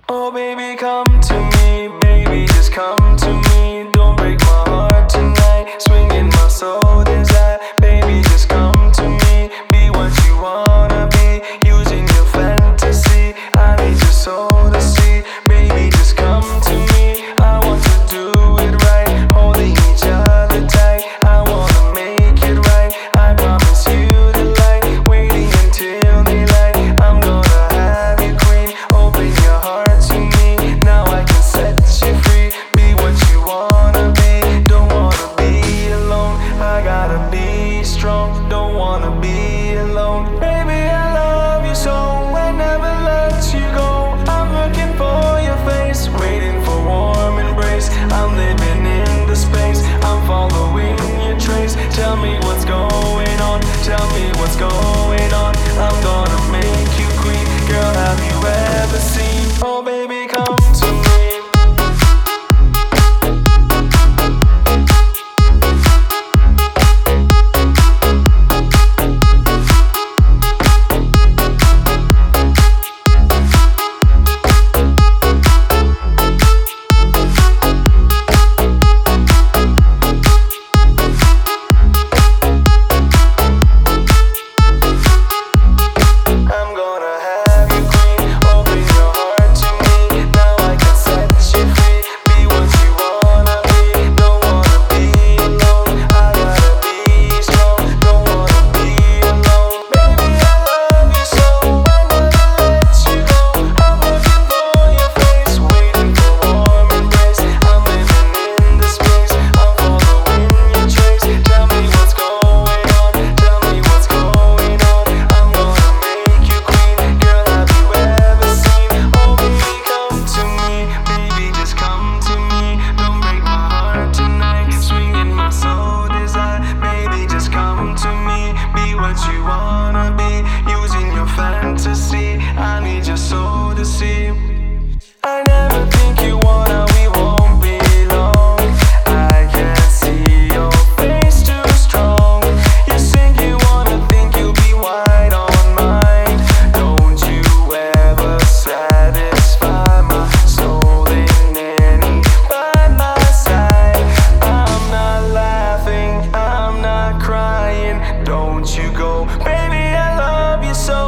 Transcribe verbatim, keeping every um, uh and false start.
Oh baby, come to me, baby, just come to me. Don't break my heart tonight, swinging my soul desire. Baby, just come to me, be what you wanna be, using your fantasy. I need your soul to see. Baby, just come to me, I want to do it right, holding each other tight. I wanna make it right, I promise you the light, waiting until daylight. I'm gonna have you queen, open your heart to me. Now I can set you free, be what you wanna be. Don't wanna be alone, I gotta be strong. Don't wanna be alone. Baby, I love you so, I never let you go. I'm looking for your face, waiting for warm embrace. I'm living in the space, I'm following your trace. Tell me what's going on, tell me what's going on. I'm gonna make you queen, girl, have you ever seen? Oh baby, come to me. I'm gonna have you queen, open your heart to me. Now I can set you free, be what you wanna be. Don't wanna be alone, I gotta be strong. Don't wanna be alone. Baby, I love you so, I never let you go. I'm looking for your face, waiting for warm embrace. I'm living in the space, I'm following your trace. Tell me what's going on, tell me what's going on. I'm gonna make you queen, girl, have you ever seen? Oh baby, come to me, baby, just come to me. Don't break my heart tonight, swinging my soul desire. Baby, just come to me, be what you wanna be, using your fantasy. I need your soul to see. I never think you wanna, we won't be long. I can't see your face too strong. You think you wanna, think you'll be wide on mine. Don't you ever satisfy my soul in any by my side. I'm not laughing, I'm not crying. Don't you go, baby, I love you so.